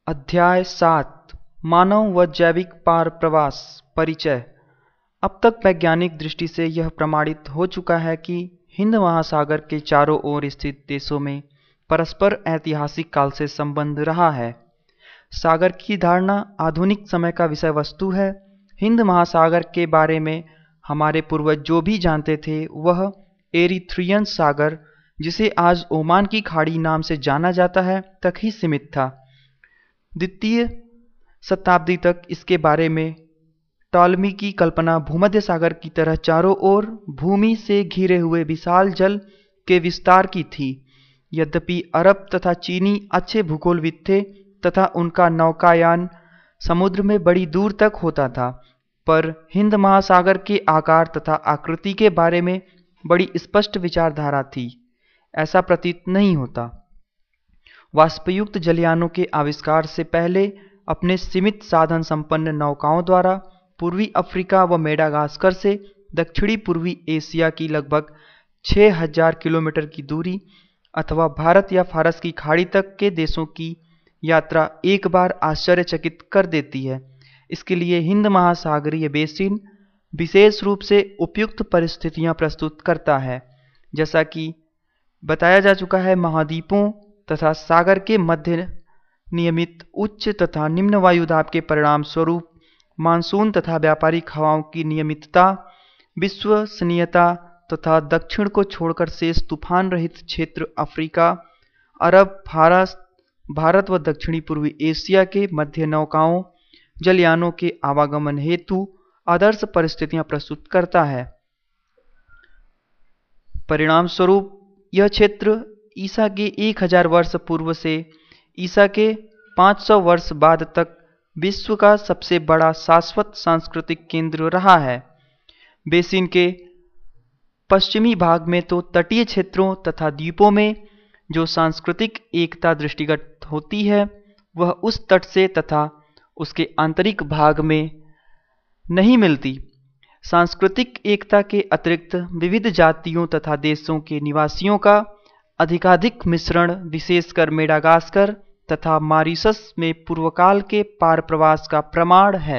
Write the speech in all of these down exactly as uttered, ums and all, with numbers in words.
अध्याय सात मानव व जैविक पार प्रवास परिचय। अब तक वैज्ञानिक दृष्टि से यह प्रमाणित हो चुका है कि हिंद महासागर के चारों ओर स्थित देशों में परस्पर ऐतिहासिक काल से संबंध रहा है। सागर की धारणा आधुनिक समय का विषय वस्तु है। हिंद महासागर के बारे में हमारे पूर्वज जो भी जानते थे वह एरीथ्रियन सागर, जिसे आज ओमान की खाड़ी नाम से जाना जाता है, तक ही सीमित था। द्वितीय शताब्दी तक इसके बारे में टॉलमी की कल्पना भूमध्य सागर की तरह चारों ओर भूमि से घिरे हुए विशाल जल के विस्तार की थी। यद्यपि अरब तथा चीनी अच्छे भूगोलविद थे तथा उनका नौकायान समुद्र में बड़ी दूर तक होता था, पर हिंद महासागर के आकार तथा आकृति के बारे में बड़ी स्पष्ट विचारधारा थी। ऐसा प्रतीत नहीं होता। वाष्पयुक्त जलयानों के आविष्कार से पहले अपने सीमित साधन संपन्न नौकाओं द्वारा पूर्वी अफ्रीका व मेडागास्कर से दक्षिणी पूर्वी एशिया की लगभग छह हज़ार किलोमीटर की दूरी अथवा भारत या फारस की खाड़ी तक के देशों की यात्रा एक बार आश्चर्यचकित कर देती है। इसके लिए हिंद महासागरीय बेसिन विशेष रूप से उपयुक्त परिस्थितियां प्रस्तुत करता है। जैसा कि बताया जा चुका है, महाद्वीपों तथा सागर के मध्य नियमित उच्च तथा निम्न वायुदाब के परिणाम स्वरूप मानसून तथा व्यापारिक हवाओं की नियमितता, विश्वसनीयता तथा दक्षिण को छोड़कर शेष तूफान रहित क्षेत्र अफ्रीका, अरब, फारस, भारत व दक्षिणी पूर्वी एशिया के मध्य नौकाओं जलयानों के आवागमन हेतु आदर्श परिस्थितियां प्रस्तुत करता है। परिणाम स्वरूप यह क्षेत्र ईसा के एक हजार वर्ष पूर्व से ईसा के पाँच सौ वर्ष बाद तक विश्व का सबसे बड़ा शाश्वत सांस्कृतिक केंद्र रहा है। बेसिन के पश्चिमी भाग में तो तटीय क्षेत्रों तथा द्वीपों में जो सांस्कृतिक एकता दृष्टिगत होती है वह उस तट से तथा उसके आंतरिक भाग में नहीं मिलती। सांस्कृतिक एकता के अतिरिक्त विविध जातियों तथा देशों के निवासियों का अधिकाधिक मिश्रण विशेषकर मेडागास्कर तथा मॉरिशस में पूर्वकाल के पार प्रवास का प्रमाण है।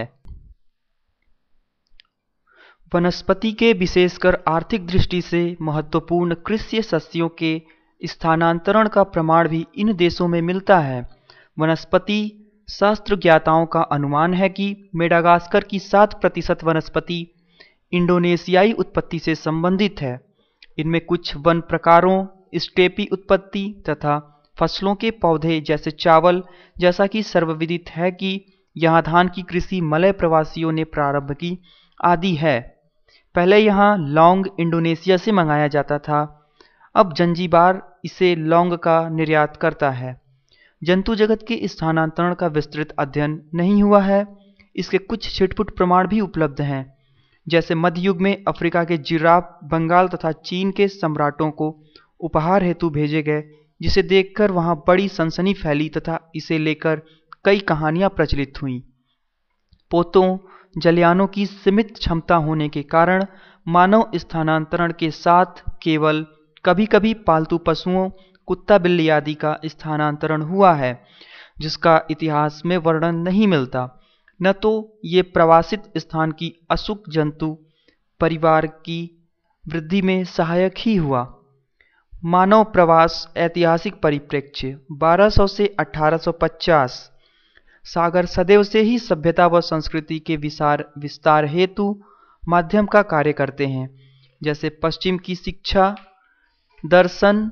वनस्पति के विशेषकर आर्थिक दृष्टि से महत्वपूर्ण कृषि सस्यों के स्थानांतरण का प्रमाण भी इन देशों में मिलता है। वनस्पति शास्त्र ज्ञाताओं का अनुमान है कि मेडागास्कर की सात प्रतिशत वनस्पति इंडोनेशियाई उत्पत्ति से संबंधित है। इनमें कुछ वन प्रकारों, स्टेपी उत्पत्ति तथा फसलों के पौधे जैसे चावल, जैसा कि सर्वविदित है कि यहाँ धान की कृषि मलय प्रवासियों ने प्रारंभ की, आदि है। पहले यहाँ लौंग इंडोनेशिया से मंगाया जाता था, अब जंजीबार इसे लौंग का निर्यात करता है। जंतु जगत के स्थानांतरण का विस्तृत अध्ययन नहीं हुआ है। इसके कुछ छिटपुट प्रमाण भी उपलब्ध हैं, जैसे मध्य युग में अफ्रीका के जिराफ बंगाल तथा चीन के सम्राटों को उपहार हेतु भेजे गए, जिसे देखकर वहां बड़ी सनसनी फैली तथा इसे लेकर कई कहानियां प्रचलित हुईं। पोतों जलयानों की सीमित क्षमता होने के कारण मानव स्थानांतरण के साथ केवल कभी कभी पालतू पशुओं, कुत्ता बिल्ली आदि का स्थानांतरण हुआ है, जिसका इतिहास में वर्णन नहीं मिलता। न तो ये प्रवासित स्थान की अशुक जंतु परिवार की वृद्धि में सहायक ही हुआ। मानव प्रवास ऐतिहासिक परिप्रेक्ष्य बारह सौ से अठारह सौ पचास। सागर सदैव से ही सभ्यता व संस्कृति के विसार विस्तार हेतु माध्यम का कार्य करते हैं। जैसे पश्चिम की शिक्षा, दर्शन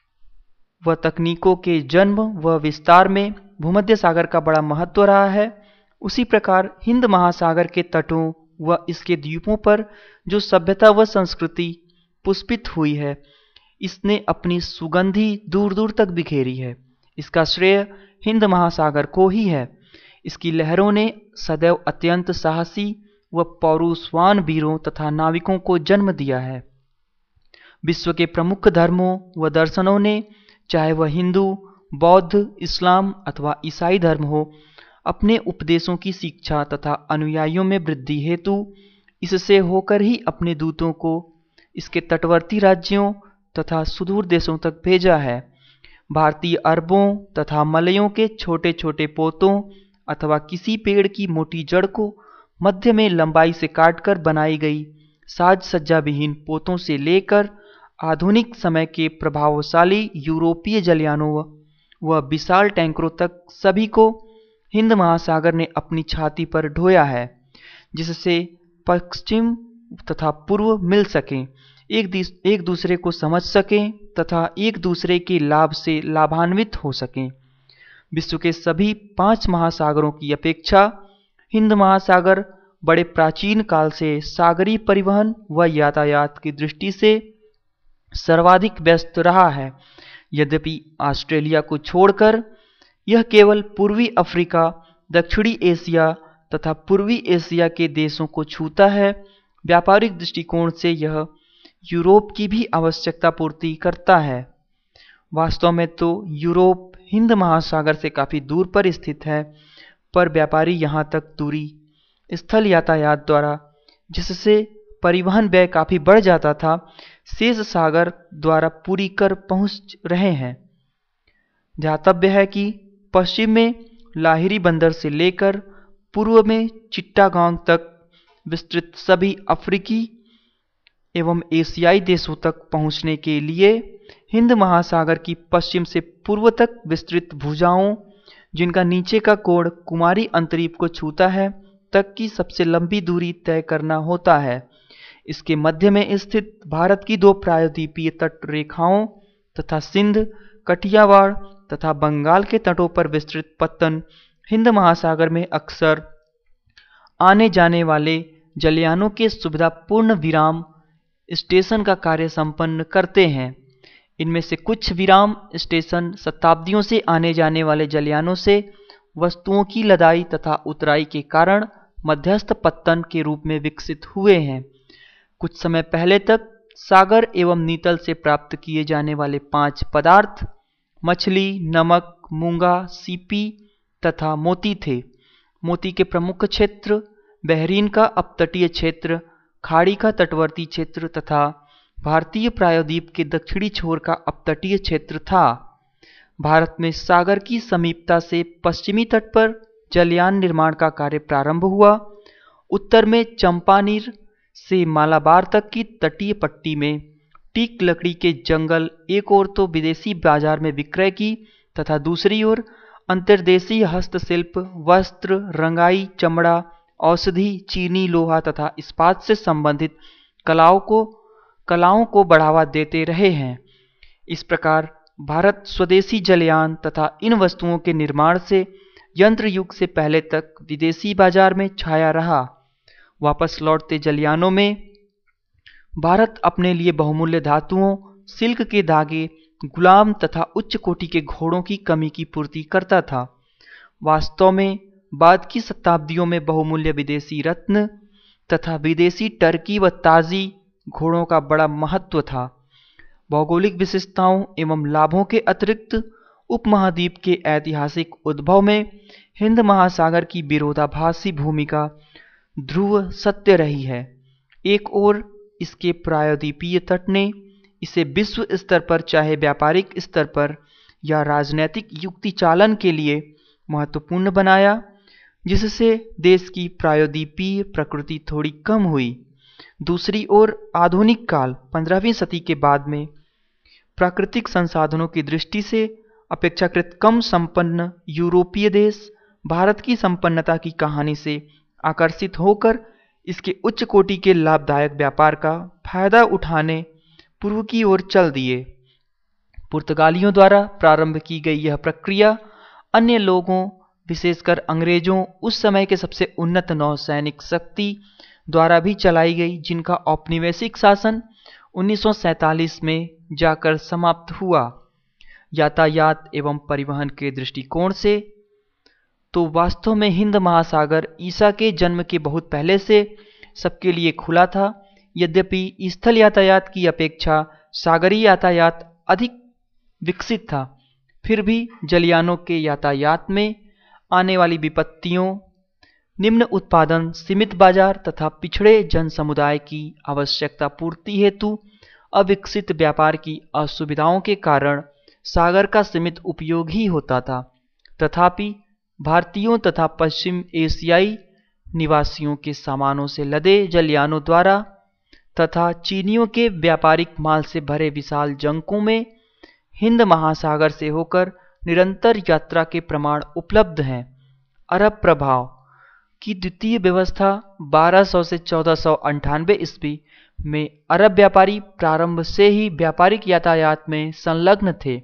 व तकनीकों के जन्म व विस्तार में भूमध्य सागर का बड़ा महत्व रहा है, उसी प्रकार हिंद महासागर के तटों व इसके द्वीपों पर जो सभ्यता व संस्कृति पुष्पित हुई है, इसने अपनी सुगंधी दूर दूर तक बिखेरी है। इसका श्रेय हिंद महासागर को ही है। इसकी लहरों ने सदैव अत्यंत साहसी व पौरुषवान वीरों तथा नाविकों को जन्म दिया है। विश्व के प्रमुख धर्मों व दर्शनों ने, चाहे वह हिंदू, बौद्ध, इस्लाम अथवा ईसाई धर्म हो, अपने उपदेशों की शिक्षा तथा अनुयायियों में वृद्धि हेतु इससे होकर ही अपने दूतों को इसके तटवर्ती राज्यों तथा सुदूर देशों तक भेजा है। भारतीय अरबों तथा मलयों के छोटे छोटे पोतों अथवा किसी पेड़ की मोटी जड़ को मध्य में लंबाई से काटकर बनाई गई साज सज्जा विहीन पोतों से लेकर आधुनिक समय के प्रभावशाली यूरोपीय जलयानों व विशाल टैंकरों तक सभी को हिंद महासागर ने अपनी छाती पर ढोया है, जिससे पश्चिम तथा पूर्व मिल सकें, एक एक दूसरे को समझ सकें तथा एक दूसरे के लाभ से लाभान्वित हो सकें। विश्व के सभी पांच महासागरों की अपेक्षा हिंद महासागर बड़े प्राचीन काल से सागरीय परिवहन व यातायात की दृष्टि से सर्वाधिक व्यस्त रहा है। यद्यपि ऑस्ट्रेलिया को छोड़कर यह केवल पूर्वी अफ्रीका, दक्षिणी एशिया तथा पूर्वी एशिया के देशों को छूता है, व्यापारिक दृष्टिकोण से यह यूरोप की भी आवश्यकता पूर्ति करता है। वास्तव में तो यूरोप हिंद महासागर से काफ़ी दूर पर स्थित है, पर व्यापारी यहाँ तक दूरी स्थल यातायात द्वारा, जिससे परिवहन व्यय काफ़ी बढ़ जाता था, शेष सागर द्वारा पूरी कर पहुँच रहे हैं। ध्यातव्य है कि पश्चिम में लाहिरी बंदर से लेकर पूर्व में चिट्टागांग तक विस्तृत सभी अफ्रीकी एवं एशियाई देशों तक पहुंचने के लिए हिंद महासागर की पश्चिम से पूर्व तक विस्तृत भुजाओं, जिनका नीचे का कोण कुमारी अंतरीप को छूता है, तक की सबसे लंबी दूरी तय करना होता है। इसके मध्य में स्थित भारत की दो प्रायद्वीपीय तट रेखाओं तथा सिंध, कठियावाड़ तथा बंगाल के तटों पर विस्तृत पत्तन हिंद महासागर में अक्सर आने जाने वाले जलयानों के सुविधापूर्ण विराम स्टेशन का कार्य संपन्न करते हैं। इनमें से कुछ विराम स्टेशन शताब्दियों से आने जाने वाले जलयानों से वस्तुओं की लदाई तथा उतराई के कारण मध्यस्थ पत्तन के रूप में विकसित हुए हैं। कुछ समय पहले तक सागर एवं नीतल से प्राप्त किए जाने वाले पांच पदार्थ मछली, नमक, मूंगा, सीपी तथा मोती थे। मोती के प्रमुख क्षेत्र बहरीन का अपतटीय क्षेत्र, खाड़ी का तटवर्ती क्षेत्र तथा भारतीय प्रायद्वीप के दक्षिणी छोर का अपतटीय क्षेत्र था। भारत में सागर की समीपता से पश्चिमी तट पर जलयान निर्माण का कार्य प्रारंभ हुआ। उत्तर में चंपानीर से मालाबार तक की तटीय पट्टी में टीक लकड़ी के जंगल एक ओर तो विदेशी बाजार में विक्रय की तथा दूसरी ओर अंतर्देशीय हस्तशिल्प, वस्त्र, रंगाई, चमड़ा, औषधि, चीनी, लोहा तथा इस्पात से संबंधित कलाओं को कलाओं को बढ़ावा देते रहे हैं। इस प्रकार भारत स्वदेशी जलयान तथा इन वस्तुओं के निर्माण से यंत्र युग से पहले तक विदेशी बाजार में छाया रहा। वापस लौटते जलयानों में भारत अपने लिए बहुमूल्य धातुओं, सिल्क के धागे, गुलाम तथा उच्च कोटि के घोड़ों की कमी की पूर्ति करता था। वास्तव में बाद की शताब्दियों में बहुमूल्य विदेशी रत्न तथा विदेशी टर्की व ताजी घोड़ों का बड़ा महत्व था। भौगोलिक विशेषताओं एवं लाभों के अतिरिक्त उपमहाद्वीप के ऐतिहासिक उद्भव में हिंद महासागर की विरोधाभासी भूमिका ध्रुव सत्य रही है। एक ओर इसके प्रायद्वीपीय तट ने इसे विश्व स्तर पर चाहे व्यापारिक स्तर पर या राजनैतिक युक्ति चालन के लिए महत्वपूर्ण बनाया, जिससे देश की प्रायद्वीपीय प्रकृति थोड़ी कम हुई। दूसरी ओर आधुनिक काल पंद्रहवीं सदी के बाद में प्राकृतिक संसाधनों की दृष्टि से अपेक्षाकृत कम संपन्न यूरोपीय देश भारत की संपन्नता की कहानी से आकर्षित होकर इसके उच्च कोटि के लाभदायक व्यापार का फायदा उठाने पूर्व की ओर चल दिए। पुर्तगालियों द्वारा प्रारंभ की गई यह प्रक्रिया अन्य लोगों, विशेषकर अंग्रेजों, उस समय के सबसे उन्नत नौसैनिक शक्ति द्वारा भी चलाई गई, जिनका औपनिवेशिक शासन उन्नीस सौ सैंतालीस में जाकर समाप्त हुआ। यातायात एवं परिवहन के दृष्टिकोण से तो वास्तव में हिंद महासागर ईसा के जन्म के बहुत पहले से सबके लिए खुला था। यद्यपि स्थल यातायात की अपेक्षा सागरीय यातायात अधिक विकसित था, फिर भी जलयानों के यातायात में आने वाली विपत्तियों, निम्न उत्पादन, सीमित बाजार तथा पिछड़े जन समुदाय की आवश्यकता पूर्ति हेतु अविकसित व्यापार की असुविधाओं के कारण सागर का सीमित उपयोग ही होता था। तथापि भारतीयों तथा पश्चिम एशियाई निवासियों के सामानों से लदे जलयानों द्वारा तथा चीनियों के व्यापारिक माल से भरे विशाल जंकों में हिंद महासागर से होकर निरंतर यात्रा के प्रमाण उपलब्ध हैं। अरब प्रभाव की द्वितीय व्यवस्था बारह सौ से चौदह सौ अंठानवे ईस्वी में अरब व्यापारी प्रारंभ से ही व्यापारिक यातायात में संलग्न थे।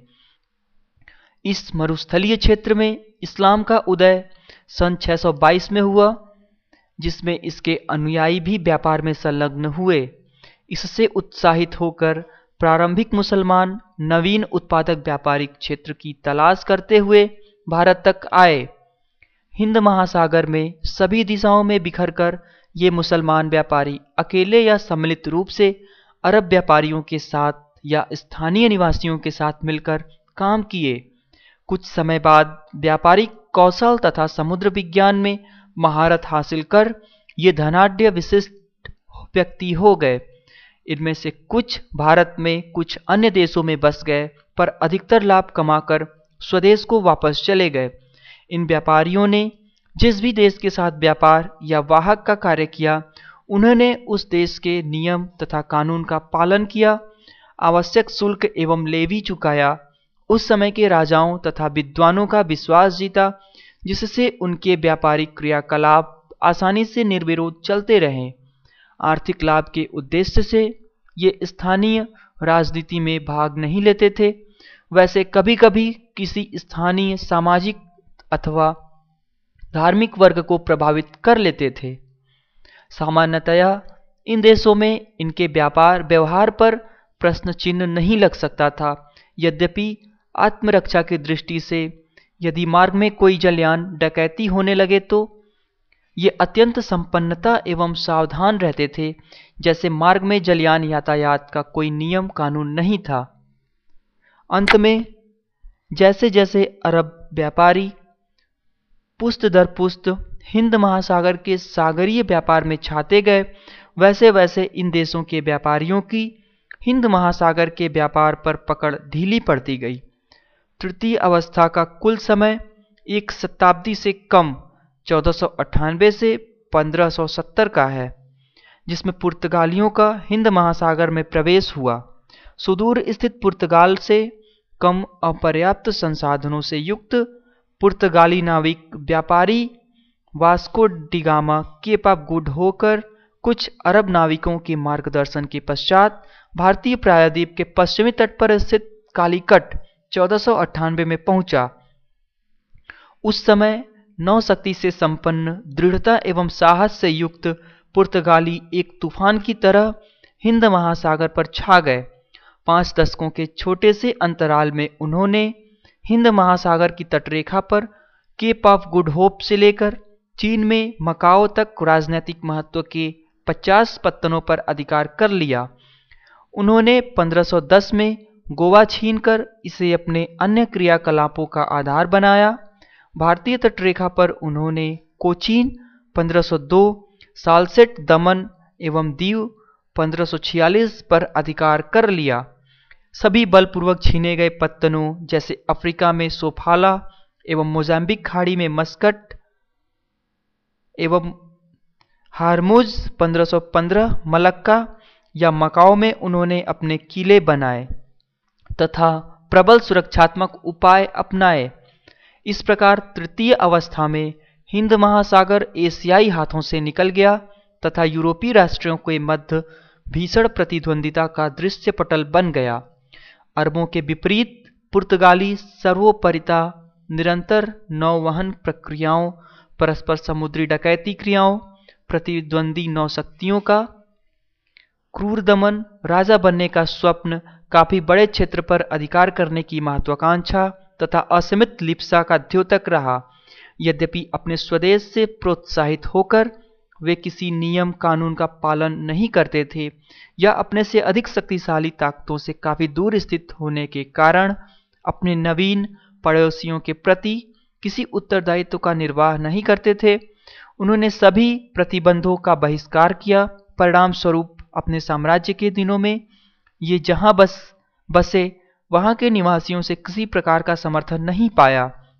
इस मरुस्थलीय क्षेत्र में इस्लाम का उदय सन छह सौ बाईस में हुआ, जिसमें इसके अनुयायी भी व्यापार में संलग्न हुए। इससे उत्साहित होकर प्रारंभिक मुसलमान नवीन उत्पादक व्यापारिक क्षेत्र की तलाश करते हुए भारत तक आए। हिंद महासागर में सभी दिशाओं में बिखरकर ये मुसलमान व्यापारी अकेले या सम्मिलित रूप से अरब व्यापारियों के साथ या स्थानीय निवासियों के साथ मिलकर काम किए। कुछ समय बाद व्यापारिक कौशल तथा समुद्र विज्ञान में महारत हासिल कर ये धनाढ्य विशिष्ट व्यक्ति हो गए। इनमें से कुछ भारत में, कुछ अन्य देशों में बस गए, पर अधिकतर लाभ कमाकर स्वदेश को वापस चले गए। इन व्यापारियों ने जिस भी देश के साथ व्यापार या वाहक का कार्य किया, उन्होंने उस देश के नियम तथा कानून का पालन किया, आवश्यक शुल्क एवं लेवी चुकाया, उस समय के राजाओं तथा विद्वानों का विश्वास जीता, जिससे उनके व्यापारिक क्रियाकलाप आसानी से निर्विरोध चलते रहे। आर्थिक लाभ के उद्देश्य से ये स्थानीय राजनीति में भाग नहीं लेते थे। वैसे कभी कभी किसी स्थानीय सामाजिक अथवा धार्मिक वर्ग को प्रभावित कर लेते थे। सामान्यतया इन देशों में इनके व्यापार व्यवहार पर प्रश्न चिन्ह नहीं लग सकता था। यद्यपि आत्मरक्षा की दृष्टि से यदि मार्ग में कोई जलयान डकैती होने लगे तो ये अत्यंत संपन्नता एवं सावधान रहते थे, जैसे मार्ग में जलयान यातायात का कोई नियम कानून नहीं था। अंत में जैसे जैसे अरब व्यापारी पुस्त दर पुस्त हिंद महासागर के सागरीय व्यापार में छाते गए, वैसे वैसे इन देशों के व्यापारियों की हिंद महासागर के व्यापार पर पकड़ ढीली पड़ती गई। तृतीय अवस्था का कुल समय एक शताब्दी से कम चौदह सौ अट्ठानवे से पंद्रह सौ सत्तर का है, जिसमें पुर्तगालियों का हिंद महासागर में प्रवेश हुआ। सुदूर स्थित पुर्तगाल से कम अपर्याप्त संसाधनों से युक्त पुर्तगाली नाविक व्यापारी Vasco da Gama Cape of Good होकर कुछ अरब नाविकों के मार्गदर्शन के पश्चात भारतीय प्रायद्वीप के पश्चिमी तट पर स्थित कालीकट चौदह सौ अट्ठानवे में पहुंचा। उस समय नौशक्ति से संपन्न, दृढ़ता एवं साहस से युक्त पुर्तगाली एक तूफान की तरह हिंद महासागर पर छा गए। पांच दशकों के छोटे से अंतराल में उन्होंने हिंद महासागर की तटरेखा पर केप ऑफ गुड होप से लेकर चीन में मकाओ तक राजनैतिक महत्व के पचास पत्तनों पर अधिकार कर लिया। उन्होंने पंद्रह सौ दस में गोवा छीनकर इसे अपने अन्य क्रियाकलापों का आधार बनाया। भारतीय तटरेखा पर उन्होंने कोचीन पंद्रह सौ दो, सालसेट दमन एवं दीव पंद्रह सौ छियालीस पर अधिकार कर लिया। सभी बलपूर्वक छीने गए पत्तनों जैसे अफ्रीका में सोफाला एवं मोजाम्बिक खाड़ी में मस्कट एवं हारमुज पंद्रह सौ पंद्रह, मलक्का या मकाओ में उन्होंने अपने किले बनाए तथा प्रबल सुरक्षात्मक उपाय अपनाए। इस प्रकार तृतीय अवस्था में हिंद महासागर एशियाई हाथों से निकल गया तथा यूरोपीय राष्ट्रों के मध्य भीषण प्रतिद्वंदिता का दृश्य पटल बन गया। अरबों के विपरीत पुर्तगाली सर्वोपरिता निरंतर नौवहन प्रक्रियाओं, परस्पर समुद्री डकैती क्रियाओं, प्रतिद्वंदी नौशक्तियों का क्रूर दमन, राजा बनने का स्वप्न, काफी बड़े क्षेत्र पर अधिकार करने की महत्वाकांक्षा तथा असीमित लिप्सा का द्योतक रहा। यद्यपि अपने स्वदेश से प्रोत्साहित होकर वे किसी नियम कानून का पालन नहीं करते थे या अपने से अधिक शक्तिशाली ताकतों से काफी दूर स्थित होने के कारण अपने नवीन पड़ोसियों के प्रति किसी उत्तरदायित्व का निर्वाह नहीं करते थे। उन्होंने सभी प्रतिबंधों का बहिष्कार किया। परिणाम स्वरूप अपने साम्राज्य के दिनों में ये जहां बस बसे वहां के निवासियों से किसी प्रकार का समर्थन नहीं पाया।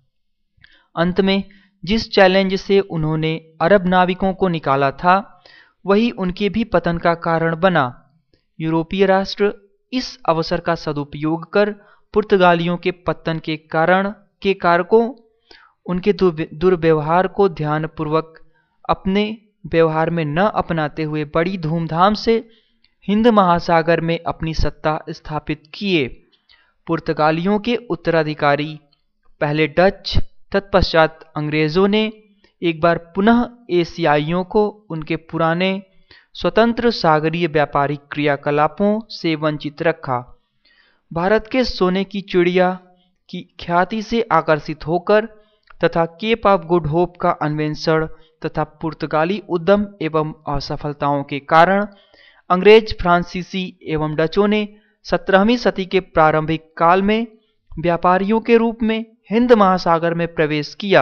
अंत में जिस चैलेंज से उन्होंने अरब नाविकों को निकाला था वही उनके भी पतन का कारण बना। यूरोपीय राष्ट्र इस अवसर का सदुपयोग कर पुर्तगालियों के पतन के कारण के कारकों, उनके दुर्व्यवहार को ध्यानपूर्वक अपने व्यवहार में न अपनाते हुए बड़ी धूमधाम से हिंद महासागर में अपनी सत्ता स्थापित किए। पुर्तगालियों के उत्तराधिकारी पहले डच, तत्पश्चात अंग्रेजों ने एक बार पुनः एशियाइयों को उनके पुराने स्वतंत्र सागरीय व्यापारिक क्रियाकलापों से वंचित रखा। भारत के सोने की चिड़िया की ख्याति से आकर्षित होकर तथा केप ऑफ गुड होप का अन्वेषण तथा पुर्तगाली उद्यम एवं असफलताओं के कारण अंग्रेज, फ्रांसीसी एवं डचों ने सत्रहवीं सदी के प्रारंभिक काल में व्यापारियों के रूप में हिंद महासागर में प्रवेश किया।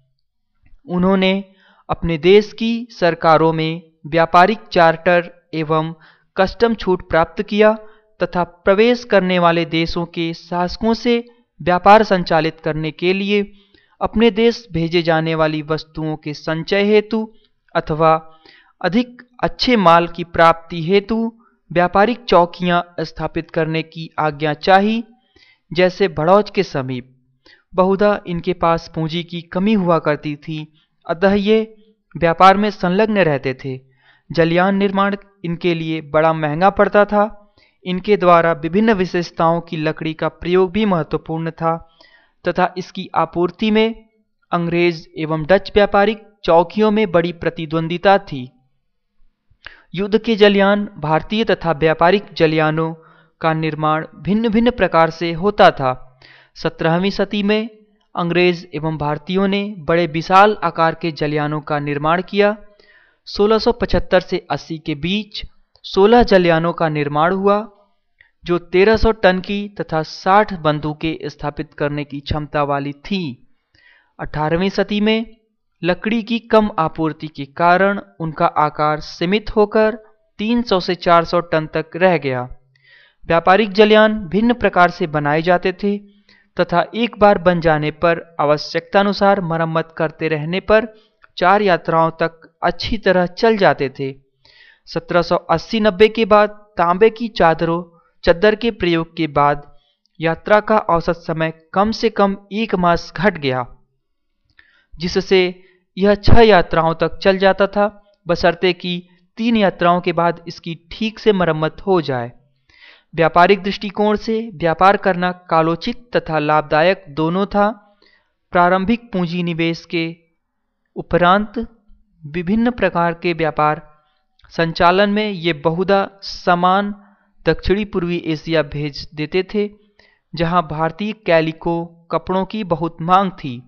उन्होंने अपने देश की सरकारों में व्यापारिक चार्टर एवं कस्टम छूट प्राप्त किया तथा प्रवेश करने वाले देशों के शासकों से व्यापार संचालित करने के लिए अपने देश भेजे जाने वाली वस्तुओं के संचय हेतु अथवा अधिक अच्छे माल की प्राप्ति हेतु व्यापारिक चौकियां स्थापित करने की आज्ञा चाही। जैसे भड़ौच के समीप बहुधा इनके पास पूंजी की कमी हुआ करती थी, अतः ये व्यापार में संलग्न रहते थे। जलयान निर्माण इनके लिए बड़ा महंगा पड़ता था। इनके द्वारा विभिन्न विशेषताओं की लकड़ी का प्रयोग भी महत्वपूर्ण था तथा इसकी आपूर्ति में अंग्रेज एवं डच व्यापारिक चौकियों में बड़ी प्रतिद्वंदिता थी। युद्ध के जलयान भारतीय तथा व्यापारिक जलयानों का निर्माण भिन्न भिन्न प्रकार से होता था। सत्रहवीं सदी में अंग्रेज एवं भारतीयों ने बड़े विशाल आकार के जलयानों का निर्माण किया। सोलह सौ पचहत्तर से अस्सी के बीच सोलह जलयानों का निर्माण हुआ जो तेरह सौ टन की तथा साठ बंदूकें स्थापित करने की क्षमता वाली थी। अठारहवीं सदी में लकड़ी की कम आपूर्ति के कारण उनका आकार सीमित होकर तीन सौ से चार सौ टन तक रह गया। व्यापारिक जलयान भिन्न प्रकार से बनाए जाते थे तथा एक बार बन जाने पर आवश्यकतानुसार मरम्मत करते रहने पर चार यात्राओं तक अच्छी तरह चल जाते थे। सत्रह सौ अस्सी नब्बे के बाद तांबे की चादरों चद्दर के प्रयोग के बाद यात्रा का औसत समय कम से कम एक मास घट गया, जिससे यह छह यात्राओं तक चल जाता था, बशर्ते कि तीन यात्राओं के बाद इसकी ठीक से मरम्मत हो जाए। व्यापारिक दृष्टिकोण से व्यापार करना कालोचित तथा लाभदायक दोनों था। प्रारंभिक पूंजी निवेश के उपरांत विभिन्न प्रकार के व्यापार संचालन में ये बहुधा सामान दक्षिणी पूर्वी एशिया भेज देते थे, जहां भारतीय कैलिको कपड़ों की बहुत मांग थी।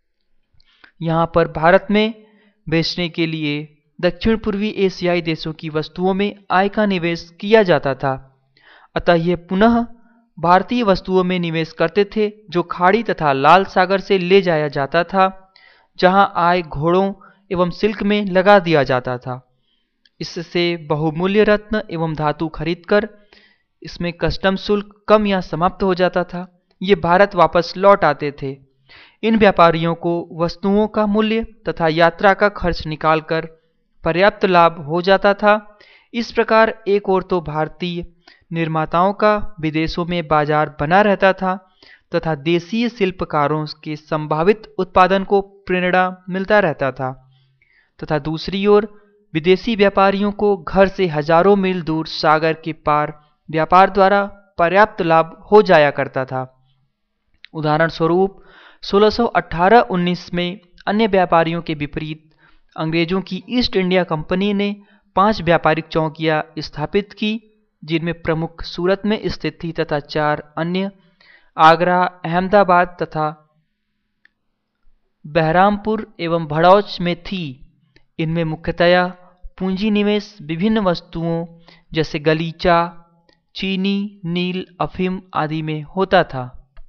यहां पर भारत में बेचने के लिए दक्षिण पूर्वी एशियाई देशों की वस्तुओं में आय का निवेश किया जाता था, अतः ये पुनः भारतीय वस्तुओं में निवेश करते थे जो खाड़ी तथा लाल सागर से ले जाया जाता था, जहां आय घोड़ों एवं सिल्क में लगा दिया जाता था। इससे बहुमूल्य रत्न एवं धातु खरीदकर इसमें कस्टम शुल्क कम या समाप्त हो जाता था। ये भारत वापस लौट आते थे। इन व्यापारियों को वस्तुओं का मूल्य तथा यात्रा का खर्च निकालकर पर्याप्त लाभ हो जाता था। इस प्रकार एक ओर तो भारतीय निर्माताओं का विदेशों में बाजार बना रहता था तथा देशीय शिल्पकारों के संभावित उत्पादन को प्रेरणा मिलता रहता था, तथा दूसरी ओर विदेशी व्यापारियों को घर से हजारों मील दूर सागर के पार व्यापार द्वारा पर्याप्त लाभ हो जाया करता था। उदाहरण स्वरूप सोलह सौ अठारह उन्नीस में अन्य व्यापारियों के विपरीत अंग्रेजों की ईस्ट इंडिया कंपनी ने पांच व्यापारिक चौकियां स्थापित की, जिनमें प्रमुख सूरत में स्थित थी तथा चार अन्य आगरा, अहमदाबाद तथा बहरामपुर एवं भड़ौच में थी। इनमें मुख्यतया पूंजी निवेश विभिन्न वस्तुओं जैसे गलीचा, चीनी, नील, अफीम आदि में होता था।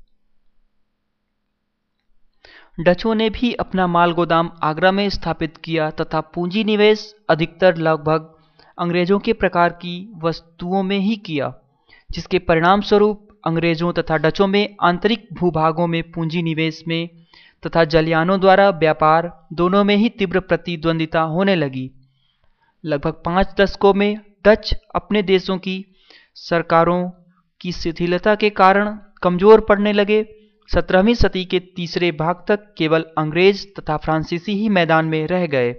डचों ने भी अपना माल गोदाम आगरा में स्थापित किया तथा पूंजी निवेश अधिकतर लगभग अंग्रेजों के प्रकार की वस्तुओं में ही किया, जिसके परिणाम स्वरूप अंग्रेजों तथा डचों में आंतरिक भूभागों में पूंजी निवेश में तथा जलियानों द्वारा व्यापार दोनों में ही तीव्र प्रतिद्वंदिता होने लगी। लगभग पाँच दशकों में डच अपने देशों की सरकारों की शिथिलता के कारण कमजोर पड़ने लगे। सत्रहवीं सदी के तीसरे भाग तक केवल अंग्रेज तथा फ्रांसीसी ही मैदान में रह गए,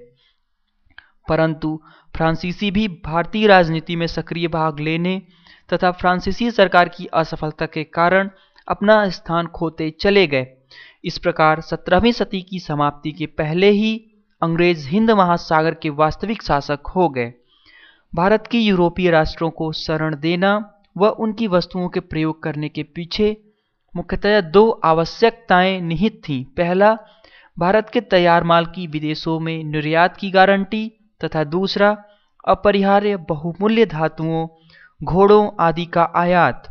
परंतु फ्रांसीसी भी भारतीय राजनीति में सक्रिय भाग लेने तथा फ्रांसीसी सरकार की असफलता के कारण अपना स्थान खोते चले गए। इस प्रकार सत्रहवीं सदी की समाप्ति के पहले ही अंग्रेज हिंद महासागर के वास्तविक शासक हो गए। भारत की यूरोपीय राष्ट्रों को शरण देना व उनकी वस्तुओं के प्रयोग करने के पीछे मुख्यतः दो आवश्यकताएं निहित थीं। पहला, भारत के तैयार माल की विदेशों में निर्यात की गारंटी तथा दूसरा, अपरिहार्य बहुमूल्य धातुओं, घोड़ों आदि का आयात।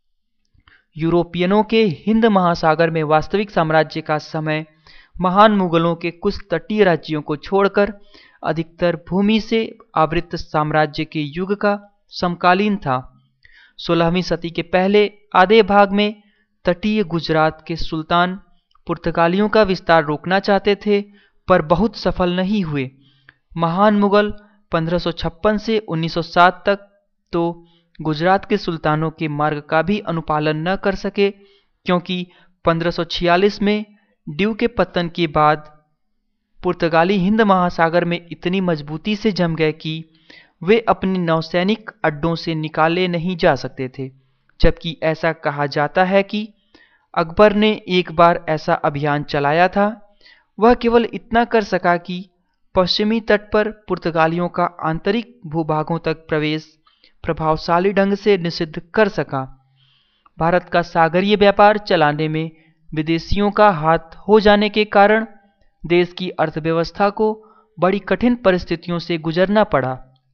यूरोपियनों के हिंद महासागर में वास्तविक साम्राज्य का समय महान मुगलों के कुछ तटीय राज्यों को छोड़कर अधिकतर भूमि से आवृत साम्राज्य के युग का समकालीन था। सोलहवीं सदी के पहले आधे भाग में तटीय गुजरात के सुल्तान पुर्तगालियों का विस्तार रोकना चाहते थे, पर बहुत सफल नहीं हुए। महान मुगल पंद्रह सौ छप्पन से उन्नीस सौ सात तक तो गुजरात के सुल्तानों के मार्ग का भी अनुपालन न कर सके, क्योंकि पंद्रह सौ छियालीस में ड्यू के पतन के बाद पुर्तगाली हिंद महासागर में इतनी मजबूती से जम गए कि वे अपने नौसैनिक अड्डों से निकाले नहीं जा सकते थे। जबकि ऐसा कहा जाता है कि अकबर ने एक बार ऐसा अभियान चलाया था। वह केवल इतना कर सका कि पश्चिमी तट पर पुर्तगालियों का आंतरिक भूभागों तक प्रवेश प्रभावशाली ढंग से निषिद्ध कर सका। भारत का सागरीय व्यापार चलाने में विदेशियों का हाथ हो जाने के कारण देश की अर्थव्यवस्था को बड़ी कठिन परिस्थितियों से गुजरना पड़ा।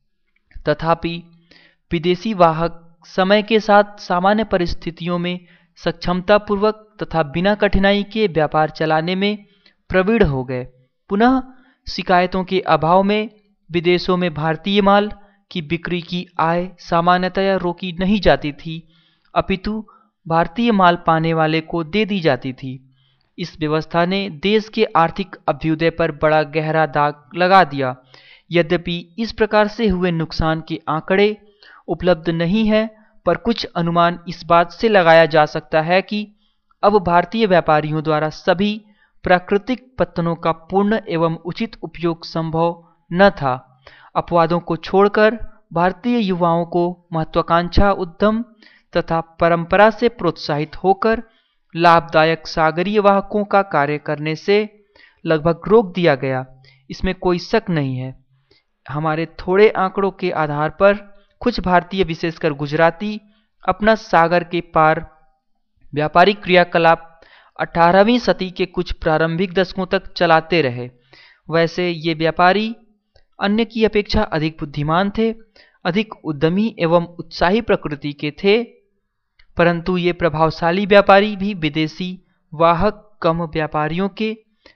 तथापि विदेशी वाहक समय के साथ सामान्य परिस्थितियों में सक्षमतापूर्वक तथा बिना कठिनाई के व्यापार चलाने में प्रवीण हो गए। पुनः शिकायतों के अभाव में विदेशों में भारतीय माल की बिक्री की आय सामान्यतया रोकी नहीं जाती थी, अपितु भारतीय माल पाने वाले को दे दी जाती थी। इस व्यवस्था ने देश के आर्थिक अभ्युदय पर बड़ा गहरा दाग लगा दिया। यद्यपि इस प्रकार से हुए नुकसान के आंकड़े उपलब्ध नहीं है, पर कुछ अनुमान इस बात से लगाया जा सकता है कि अब भारतीय व्यापारियों द्वारा सभी प्राकृतिक पत्तनों का पूर्ण एवं उचित उपयोग संभव न था। अपवादों को छोड़कर भारतीय युवाओं को महत्वाकांक्षा, उद्यम तथा परंपरा से प्रोत्साहित होकर लाभदायक सागरीय वाहकों का कार्य करने से लगभग रोक दिया गया, इसमें कोई शक नहीं है। हमारे थोड़े आंकड़ों के आधार पर कुछ भारतीय, विशेषकर गुजराती, अपना सागर के पार व्यापारिक क्रियाकलाप अठारहवीं सदी के कुछ प्रारंभिक दशकों तक चलाते रहे। वैसे ये व्यापारी अन्य की अपेक्षा अधिक बुद्धिमान थे, अधिक उद्यमी एवं उत्साही प्रकृति के थे, परंतु ये प्रभावशाली व्यापारी भी विदेशी वाहक कम व्यापारियों के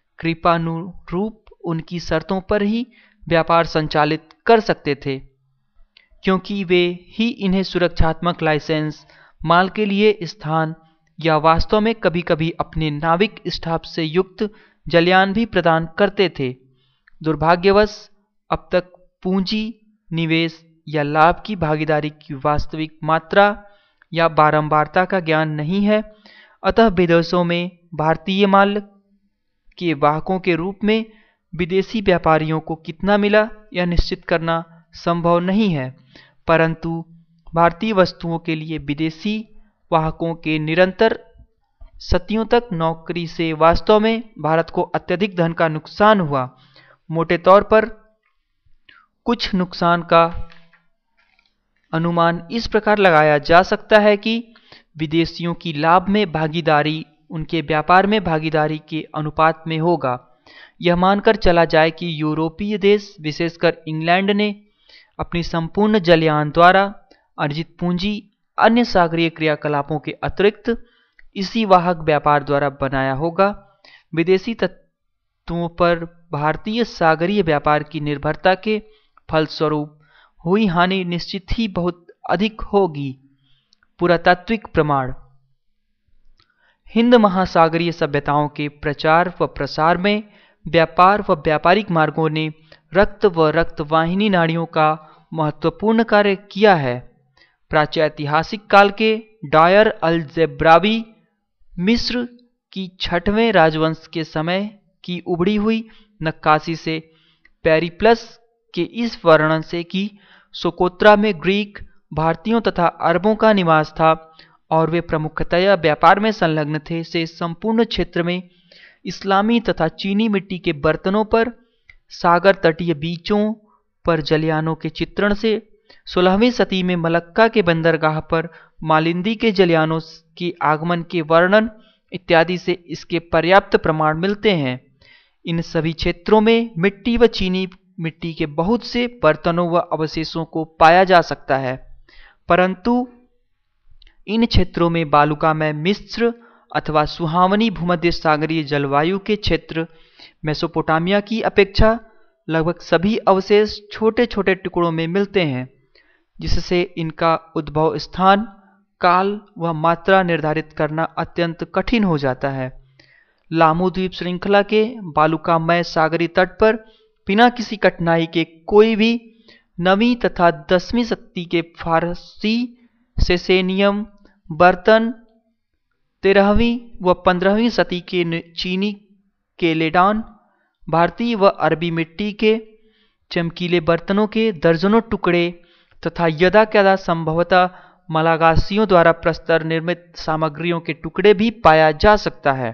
कृपानुरूप उनकी शर्तों पर ही व्यापार संचालित कर सकते थे, क्योंकि वे ही इन्हें सुरक्षात्मक लाइसेंस, माल के लिए स्थान या वास्तव में कभी कभी अपने नाविक स्टाफ से युक्त जलयान भी प्रदान करते थे। दुर्भाग्यवश अब तक पूंजी निवेश या लाभ की भागीदारी की वास्तविक मात्रा या बारंबारता का ज्ञान नहीं है। अतः विदेशों में भारतीय माल के वाहकों के रूप में विदेशी व्यापारियों को कितना मिला यह निश्चित करना संभव नहीं है, परंतु भारतीय वस्तुओं के लिए विदेशी वाहकों के निरंतर सदियों तक नौकरी से वास्तव में भारत को अत्यधिक धन का नुकसान हुआ। मोटे तौर पर कुछ नुकसान का अनुमान इस प्रकार लगाया जा सकता है कि विदेशियों की लाभ में भागीदारी उनके व्यापार में भागीदारी के अनुपात में होगा। यह मानकर चला जाए कि यूरोपीय देश, विशेषकर इंग्लैंड ने अपनी संपूर्ण जलयान द्वारा अर्जित पूंजी अन्य सागरीय क्रियाकलापों के अतिरिक्त इसी वाहक व्यापार द्वारा बनाया होगा। विदेशी तत्वों पर भारतीय सागरीय व्यापार की निर्भरता के फलस्वरूप हुई हानि निश्चित ही बहुत अधिक होगी। पुरातात्विक प्रमाण हिंद महासागरीय सभ्यताओं के प्रचार व प्रसार में व्यापार व व्यापारिक मार्गों ने रक्त व रक्तवाहिनी नाड़ियों का महत्वपूर्ण कार्य किया है। प्राचीनैतिहासिक काल के डायर अल ज़ेब्रावी मिस्र की छठवें राजवंश के समय की उभरी हुई नक्काशी से पेरिप्लस के इस वर्णन से कि सोकोत्रा में ग्रीक, भारतीयों तथा अरबों का निवास था और वे प्रमुखतया व्यापार में संलग्न थे, से संपूर्ण क्षेत्र में इस्लामी तथा चीनी मिट्टी के बर्तनों पर, सागर तटीय बीचों पर जलयानों के चित्रण से, सोलहवीं सदी में मलक्का के बंदरगाह पर मालिंदी के जलयानों के आगमन के वर्णन इत्यादि से इसके पर्याप्त प्रमाण मिलते हैं। इन सभी क्षेत्रों में मिट्टी व चीनी मिट्टी के बहुत से बर्तनों व अवशेषों को पाया जा सकता है, परंतु इन क्षेत्रों में बालुकामय मिस्र अथवा सुहावनी भूमध्य सागरीय जलवायु के क्षेत्र मेसोपोटामिया की अपेक्षा लगभग सभी अवशेष छोटे छोटे टुकड़ों में मिलते हैं, जिससे इनका उद्भव स्थान, काल व मात्रा निर्धारित करना अत्यंत कठिन हो जाता है। लामू द्वीप श्रृंखला के बालुकामय सागरी तट पर बिना किसी कठिनाई के कोई भी नवीं तथा दसवीं सदी के फारसी सेसेनियम बर्तन, तेरहवीं व पंद्रहवीं सदी के चीनी केलेडॉन, भारतीय व अरबी मिट्टी के चमकीले बर्तनों के दर्जनों टुकड़े तथा यदा कदा संभवतः मलागासियों द्वारा प्रस्तर निर्मित सामग्रियों के टुकड़े भी पाया जा सकता है।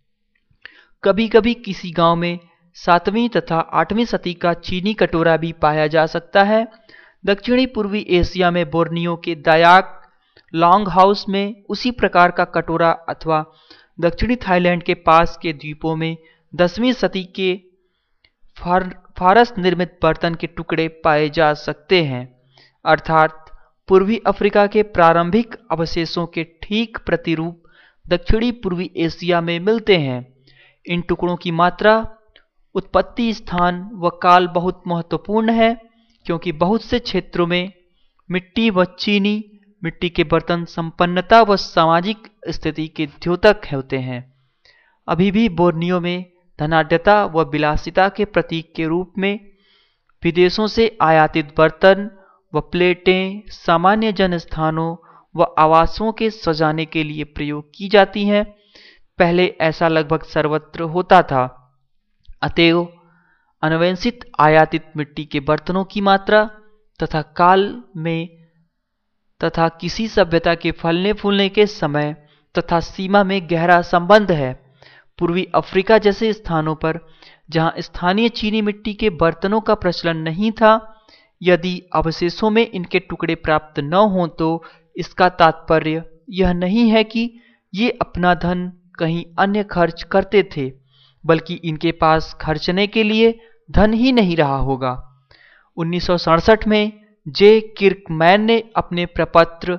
कभी कभी किसी गांव में सातवीं तथा आठवीं सदी का चीनी कटोरा भी पाया जा सकता है। दक्षिणी पूर्वी एशिया में बोर्नियो के दायाक लॉन्ग हाउस में उसी प्रकार का कटोरा अथवा दक्षिणी थाईलैंड के पास के द्वीपों में दसवीं सदी के फार, फारस निर्मित बर्तन के टुकड़े पाए जा सकते हैं, अर्थात पूर्वी अफ्रीका के प्रारंभिक अवशेषों के ठीक प्रतिरूप दक्षिणी पूर्वी एशिया में मिलते हैं। इन टुकड़ों की मात्रा, उत्पत्ति स्थान व काल बहुत महत्वपूर्ण है, क्योंकि बहुत से क्षेत्रों में मिट्टी व चीनी मिट्टी के बर्तन संपन्नता व सामाजिक स्थिति के द्योतक होते हैं। अभी भी बोर्नियो में धनाढ्यता व विलासिता के प्रतीक के रूप में विदेशों से आयातित बर्तन व प्लेटें सामान्य जनस्थानों व आवासों के सजाने के लिए प्रयोग की जाती हैं। पहले ऐसा लगभग सर्वत्र होता था। अतएव अन्वेषित आयातित मिट्टी के बर्तनों की मात्रा तथा काल में तथा किसी सभ्यता के फलने फूलने के समय तथा सीमा में गहरा संबंध है। पूर्वी अफ्रीका जैसे स्थानों पर जहां स्थानीय चीनी मिट्टी के बर्तनों का प्रचलन नहीं था, यदि अवशेषों में इनके टुकड़े प्राप्त न हों तो इसका तात्पर्य यह नहीं है कि ये अपना धन कहीं अन्य खर्च करते थे, बल्कि इनके पास खर्चने के लिए धन ही नहीं रहा होगा। उन्नीस सौ सड़सठ में जे किर्कमैन ने अपने प्रपत्र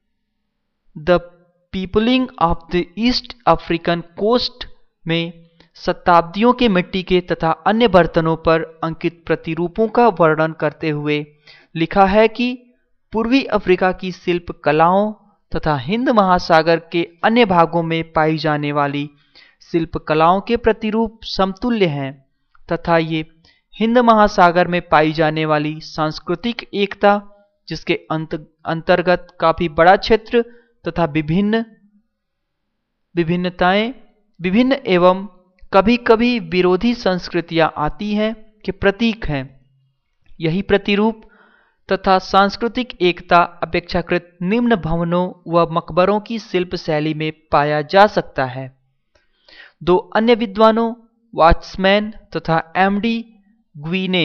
the peopling of the East African coast में शताब्दियों के मिट्टी के तथा अन्य बर्तनों पर अंकित प्रतिरूपों का वर्णन करते हुए लिखा है कि पूर्वी अफ्रीका की शिल्प कलाओं तथा हिंद महासागर के अन्य भागों में पाई जाने वाली शिल्प कलाओं के प्रतिरूप समतुल्य हैं तथा ये हिंद महासागर में पाई जाने वाली सांस्कृतिक एकता, जिसके अंत अंतर्गत काफी बड़ा क्षेत्र तथा विभिन्न विभिन्नताएं विभिन्न एवं कभी कभी विरोधी संस्कृतियां आती हैं, के प्रतीक हैं। यही प्रतिरूप तथा सांस्कृतिक एकता अपेक्षाकृत निम्न भवनों व मकबरों की शिल्प शैली में पाया जा सकता है। दो अन्य विद्वानों वाट्समैन तथा एम डी ग्वीने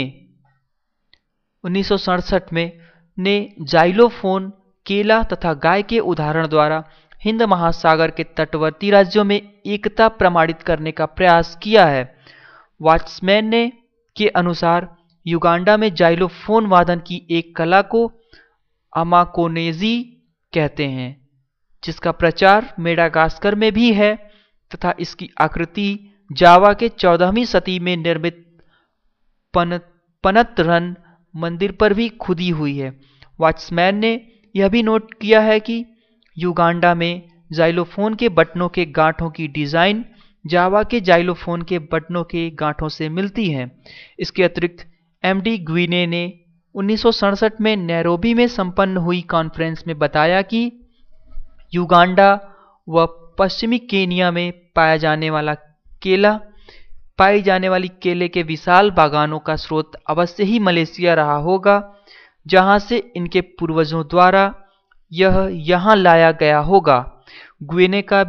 उन्नीस सौ सड़सठ में ने जाइलोफोन, केला तथा गाय के उदाहरण द्वारा हिंद महासागर के तटवर्ती राज्यों में एकता प्रमाणित करने का प्रयास किया है। वाट्समैन ने के अनुसार युगांडा में जाइलोफोन वादन की एक कला को अमाकोनेजी कहते हैं, जिसका प्रचार मेडागास्कर में भी है तथा इसकी आकृति जावा के चौदहवीं सदी में निर्मित पन, पनतरन मंदिर पर भी खुदी हुई है। वाट्समैन ने यह भी नोट किया है कि युगांडा में जाइलोफोन के बटनों के गांठों की डिज़ाइन जावा के जाइलोफोन के बटनों के गांठों से मिलती है। इसके अतिरिक्त एम डी ग्विने ने उन्नीस सौ सड़सठ में नैरोबी में संपन्न हुई कॉन्फ्रेंस में बताया कि युगांडा व पश्चिमी केनिया में पाया जाने वाला केला पाई जाने वाली केले के विशाल बागानों का स्रोत अवश्य ही मलेशिया रहा होगा, जहां से इनके पूर्वजों द्वारा यह यहाँ लाया गया होगा। ग्विने का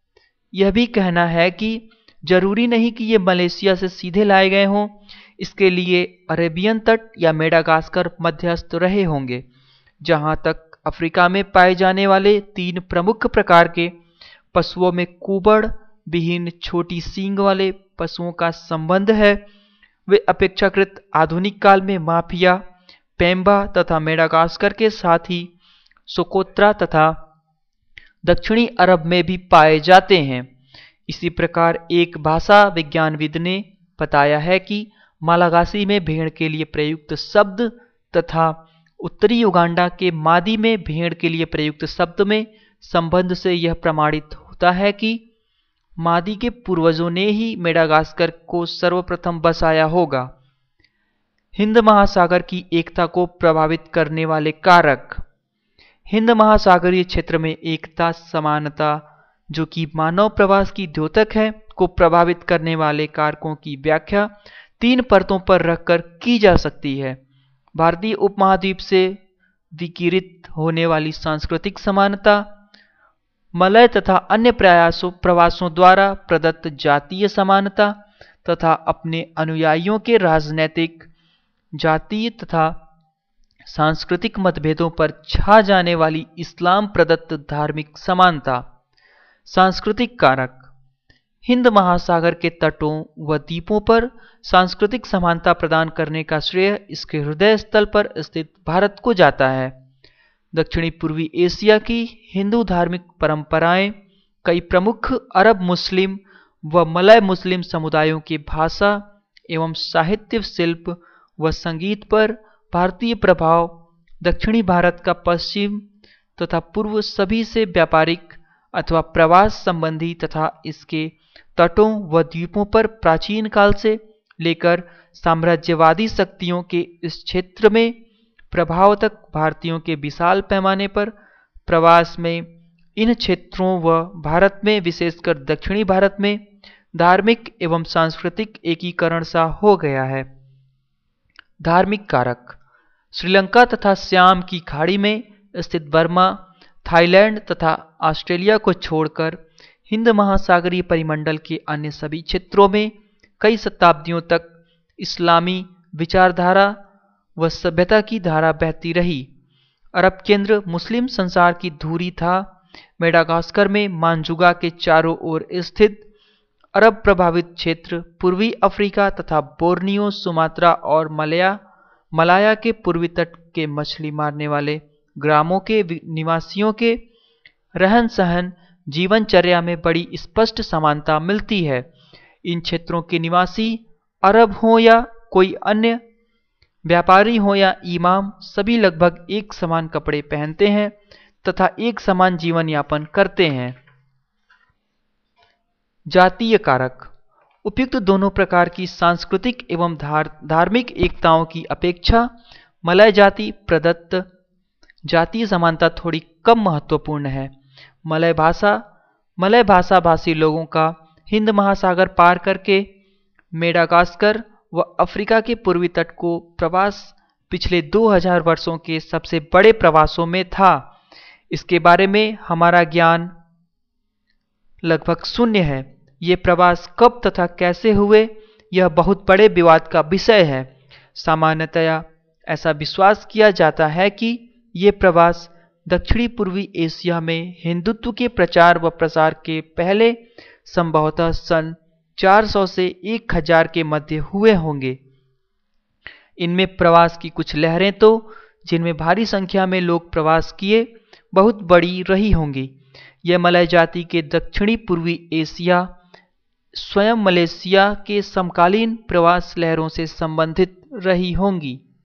यह भी कहना है कि जरूरी नहीं कि ये मलेशिया से सीधे लाए गए हों, इसके लिए अरेबियन तट या मेडागास्कर मध्यस्थ रहे होंगे। जहां तक अफ्रीका में पाए जाने वाले तीन प्रमुख प्रकार के पशुओं में कुबड़ विहीन छोटी सींग वाले पशुओं का संबंध है, वे अपेक्षाकृत आधुनिक काल में माफिया, पेम्बा तथा मेडागास्कर के साथ ही सोकोत्रा तथा दक्षिणी अरब में भी पाए जाते हैं। इसी प्रकार एक भाषा विज्ञानविद ने बताया है कि मालागासी में भेड़ के लिए प्रयुक्त शब्द तथा उत्तरी युगांडा के मादी में भेड़ के लिए प्रयुक्त शब्द में संबंध से यह प्रमाणित होता है कि मादी के पूर्वजों ने ही मेडागास्कर को सर्वप्रथम बसाया होगा। हिंद महासागर की एकता को प्रभावित करने वाले कारक। हिंद महासागरीय क्षेत्र में एकता समानता, जो कि मानव प्रवास की द्योतक है, को प्रभावित करने वाले कारकों की व्याख्या तीन परतों पर रखकर की जा सकती है। भारतीय उपमहाद्वीप से विकिरित होने वाली सांस्कृतिक समानता, मलय तथा अन्य प्रयासों प्रवासों द्वारा प्रदत्त जातीय समानता तथा अपने अनुयायियों के राजनैतिक, जातीय तथा सांस्कृतिक मतभेदों पर छा जाने वाली इस्लाम प्रदत्त धार्मिक समानता। सांस्कृतिक कारक। हिंद महासागर के तटों व द्वीपों पर सांस्कृतिक समानता प्रदान करने का श्रेय इसके हृदय स्थल पर स्थित भारत को जाता है। दक्षिणी पूर्वी एशिया की हिंदू धार्मिक परंपराएं कई प्रमुख अरब मुस्लिम व मलय मुस्लिम समुदायों की भाषा एवं साहित्य, शिल्प व संगीत पर भारतीय प्रभाव, दक्षिणी भारत का पश्चिम तथा पूर्व सभी से व्यापारिक अथवा प्रवास संबंधी तथा इसके तटों व द्वीपों पर प्राचीन काल से लेकर साम्राज्यवादी शक्तियों के इस क्षेत्र में प्रभाव तक भारतीयों के विशाल पैमाने पर प्रवास में इन क्षेत्रों व भारत में विशेषकर दक्षिणी भारत में धार्मिक एवं सांस्कृतिक एकीकरण सा हो गया है। धार्मिक कारक। श्रीलंका तथा श्याम की खाड़ी में स्थित बर्मा, थाईलैंड तथा ऑस्ट्रेलिया को छोड़कर हिंद महासागरीय परिमंडल के अन्य सभी क्षेत्रों में कई शताब्दियों तक इस्लामी विचारधारा व सभ्यता की धारा बहती रही। अरब केंद्र मुस्लिम संसार की धुरी था। मेडागास्कर में मांजुगा के चारों ओर स्थित अरब प्रभावित क्षेत्र पूर्वी अफ्रीका तथा बोर्नियो, सुमात्रा और मलया मलाया के पूर्वी तट के मछली मारने वाले ग्रामों के निवासियों के रहन सहन जीवनचर्या में बड़ी स्पष्ट समानता मिलती है। इन क्षेत्रों के निवासी अरब हों या कोई अन्य व्यापारी हो या इमाम, सभी लगभग एक समान कपड़े पहनते हैं तथा एक समान जीवन यापन करते हैं। जातीय कारक। उपयुक्त दोनों प्रकार की सांस्कृतिक एवं धार, धार्मिक एकताओं की अपेक्षा मलय जाति प्रदत्त जातीय समानता थोड़ी कम महत्वपूर्ण है। मलय भाषा मलय भाषा भाषी लोगों का हिंद महासागर पार करके मेडागास्कर व अफ्रीका के पूर्वी तट को प्रवास पिछले दो हज़ार वर्षों के सबसे बड़े प्रवासों में था। इसके बारे में हमारा ज्ञान लगभग शून्य है। ये प्रवास कब तथा कैसे हुए, यह बहुत बड़े विवाद का विषय है। सामान्यतया ऐसा विश्वास किया जाता है कि ये प्रवास दक्षिणी पूर्वी एशिया में हिंदुत्व के प्रचार व प्रसार के पहले संभवतः सन चार सौ से एक हज़ार के मध्य हुए होंगे। इनमें प्रवास की कुछ लहरें तो जिनमें भारी संख्या में लोग प्रवास किए बहुत बड़ी रही होंगी। यह मलय जाति के दक्षिणी पूर्वी एशिया स्वयं मलेशिया के समकालीन प्रवास लहरों से संबंधित रही होंगी।